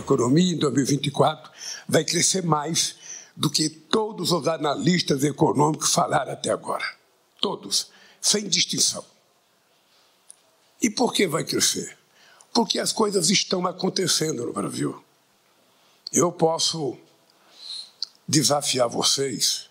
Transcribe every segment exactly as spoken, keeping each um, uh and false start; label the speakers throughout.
Speaker 1: economia, em dois mil e vinte e quatro, vai crescer mais do que todos os analistas econômicos falaram até agora. Todos, sem distinção. E por que vai crescer? Porque as coisas estão acontecendo no Brasil. Eu posso desafiar vocês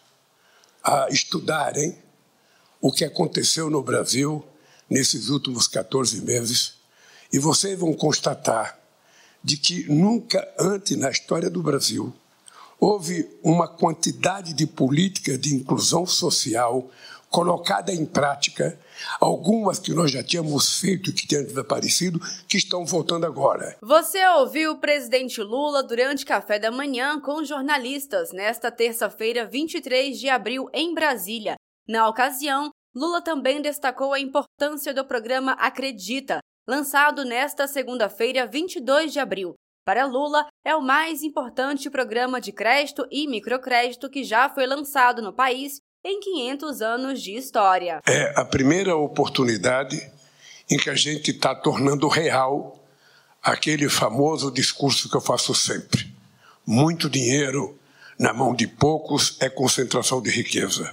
Speaker 1: a estudarem o que aconteceu no Brasil nesses últimos quatorze meses e vocês vão constatar de que nunca antes na história do Brasil houve uma quantidade de políticas de inclusão social colocada em prática, algumas que nós já tínhamos feito e que tinham desaparecido, que estão voltando agora.
Speaker 2: Você ouviu o presidente Lula durante café da manhã com jornalistas nesta terça-feira, vinte e três de abril, em Brasília. Na ocasião, Lula também destacou a importância do programa Acredita, lançado nesta segunda-feira, vinte e dois de abril. Para Lula, é o mais importante programa de crédito e microcrédito que já foi lançado no país em quinhentos anos de história.
Speaker 1: É a primeira oportunidade em que a gente está tornando real aquele famoso discurso que eu faço sempre. Muito dinheiro na mão de poucos é concentração de riqueza.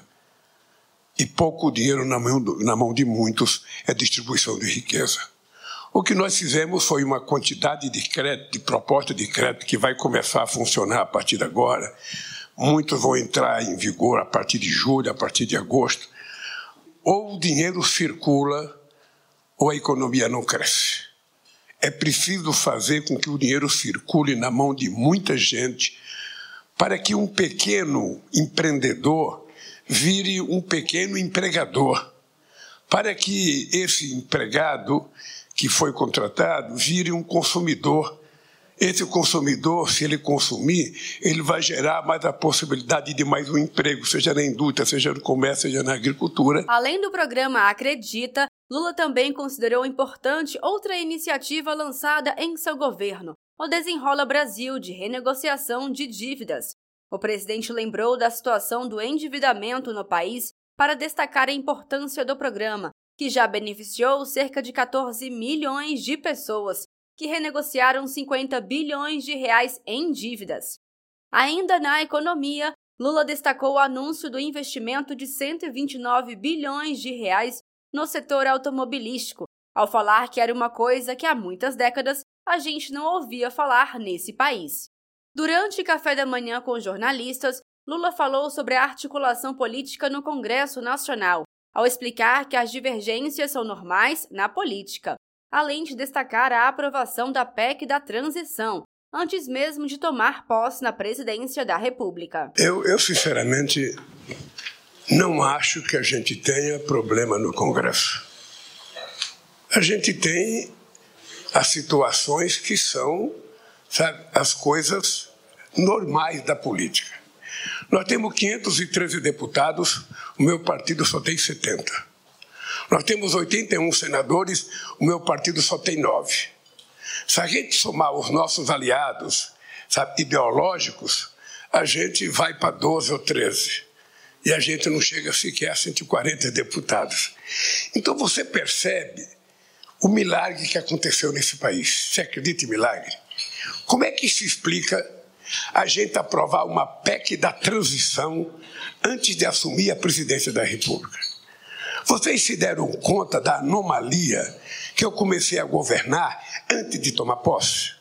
Speaker 1: E pouco dinheiro na mão, na mão de muitos é distribuição de riqueza. O que nós fizemos foi uma quantidade de crédito, de proposta de crédito que vai começar a funcionar a partir de agora. Muitos vão entrar em vigor a partir de julho, a partir de agosto. Ou o dinheiro circula, ou a economia não cresce. É preciso fazer com que o dinheiro circule na mão de muita gente para que um pequeno empreendedor vire um pequeno empregador, para que esse empregado que foi contratado vire um consumidor. Esse consumidor, se ele consumir, ele vai gerar mais a possibilidade de mais um emprego, seja na indústria, seja no comércio, seja na agricultura.
Speaker 2: Além do programa Acredita, Lula também considerou importante outra iniciativa lançada em seu governo, o Desenrola Brasil, de renegociação de dívidas. O presidente lembrou da situação do endividamento no país para destacar a importância do programa, que já beneficiou cerca de quatorze milhões de pessoas, que renegociaram cinquenta bilhões de reais em dívidas. Ainda na economia, Lula destacou o anúncio do investimento de cento e vinte e nove bilhões de reais no setor automobilístico, ao falar que era uma coisa que há muitas décadas a gente não ouvia falar nesse país. Durante café da manhã com jornalistas, Lula falou sobre a articulação política no Congresso Nacional, ao explicar que as divergências são normais na política, além de destacar a aprovação da P E C da transição, antes mesmo de tomar posse na presidência da República.
Speaker 1: Eu, eu, sinceramente, não acho que a gente tenha problema no Congresso. A gente tem as situações que são, sabe, as coisas normais da política. Nós temos quinhentos e treze deputados, o meu partido só tem setenta. Nós temos oitenta e um senadores, o meu partido só tem nove. Se a gente somar os nossos aliados, sabe, ideológicos, a gente vai para doze ou treze. E a gente não chega sequer a cento e quarenta deputados. Então você percebe o milagre que aconteceu nesse país. Você acredita em milagre? Como é que se explica a gente aprovar uma P E C da transição antes de assumir a presidência da República? Vocês se deram conta da anomalia que eu comecei a governar antes de tomar posse?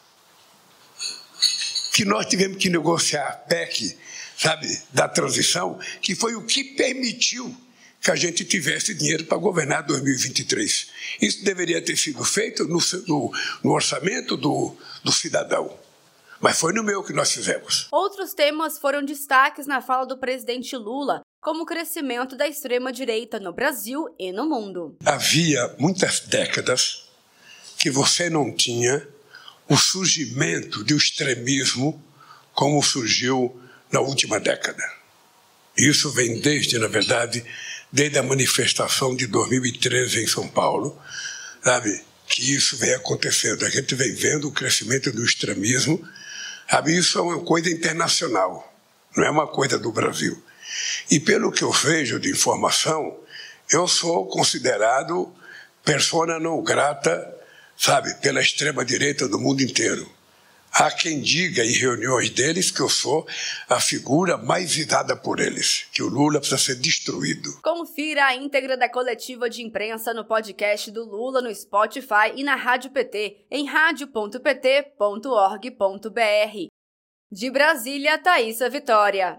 Speaker 1: Que nós tivemos que negociar a P E C, sabe, da transição, que foi o que permitiu que a gente tivesse dinheiro para governar dois mil e vinte e três. Isso deveria ter sido feito no, no, no orçamento do, do cidadão. Mas foi no meu que nós fizemos.
Speaker 2: Outros temas foram destaques na fala do presidente Lula, como o crescimento da extrema-direita no Brasil e no mundo.
Speaker 1: Havia muitas décadas que você não tinha o surgimento do extremismo como surgiu na última década. Isso vem desde, na verdade, desde a manifestação de dois mil e treze em São Paulo, sabe, que isso vem acontecendo. A gente vem vendo o crescimento do extremismo. Sabe, isso é uma coisa internacional, não é uma coisa do Brasil. E pelo que eu vejo de informação, eu sou considerado persona não grata, sabe, pela extrema-direita do mundo inteiro. Há quem diga em reuniões deles que eu sou a figura mais visada por eles, que o Lula precisa ser destruído.
Speaker 2: Confira a íntegra da coletiva de imprensa no podcast do Lula no Spotify e na Rádio P T, em rádio ponto p t ponto org ponto b r. De Brasília, Thaísa Vitória.